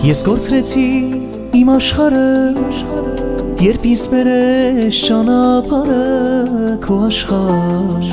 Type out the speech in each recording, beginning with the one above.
Ես կորցրեցի իմ աշխարհը, երբ ինձ բերես ճանապարհը քո աշխարհ։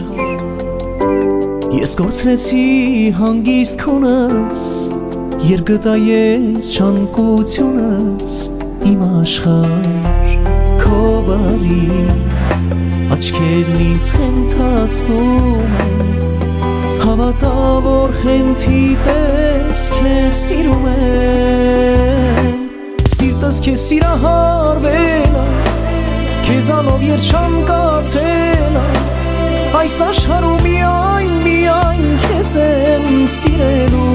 Ես կորցրեցի հանգիստ քոնս, երբ գտա ես ճանկությունս իմ աշխարհ։ Քո բարի աչքերն ինձ խենթացնում են, հավատա որ խենթի պես քեզ սիրում եմ։ Սիրտս քեզ սիրահարվել է, քեզանով երջանկացել է, այս աշխարհում միայն քեզ եմ սիրելու։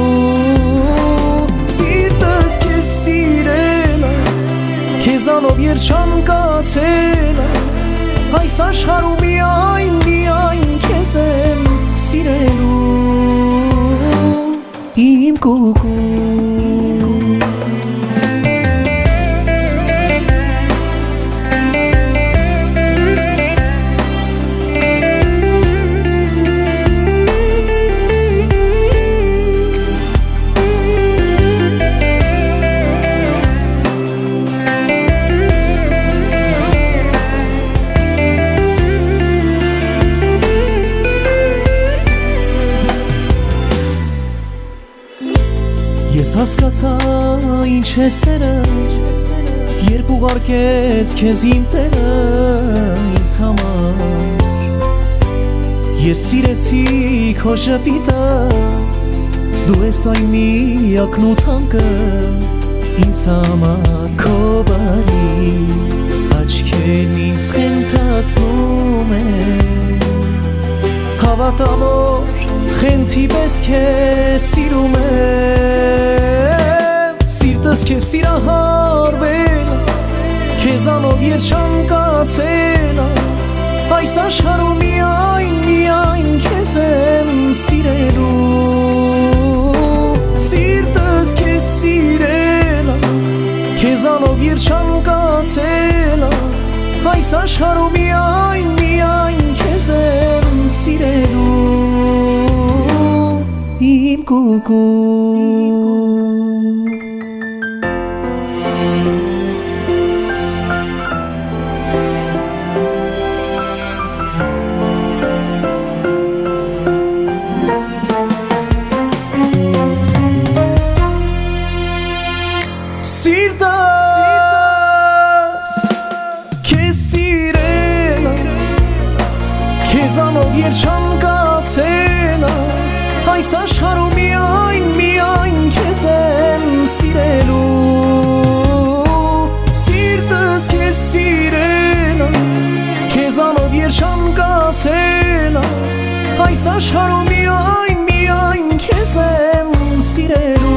Սիրտս քեզ սիրել է, քեզանով երջանկացել է, այս աշխարհում միայն քեզ եմ սիրելու իմ կուկու։ Ես հասկացա ինչ է սերը, երբ ուղարկեց քեզ իմ Տերը ինձ համար։ Ես սիրեցի քո ժպիտը, դու ես այն միակն ու թանկը ինձ համար։ Քո բարի աչքերն ինձ խենթացնում են, հավատա որ խենթի պես քեզ սիրում եմ։ Սիրտս քեզ սիրահարվել է, քեզանով երջանկացել է, այս աշխարհում միայն քեզ եմ սիրելու։ Սիրտս քեզ սիրել է, քեզանով երջանկացել է, այս աշխարհում միայն քեզ եմ սիրելու իմ կուկու։ Սիրտս քեզ սիրել է, քեզանով երջանկացել է, այս աշխարհում միայն քեզ եմ սիրելու։ Սիրտս քեզ սիրել է, քեզանով երջանկացել է, այս աշխարհում միայն քեզ եմ սիրելու։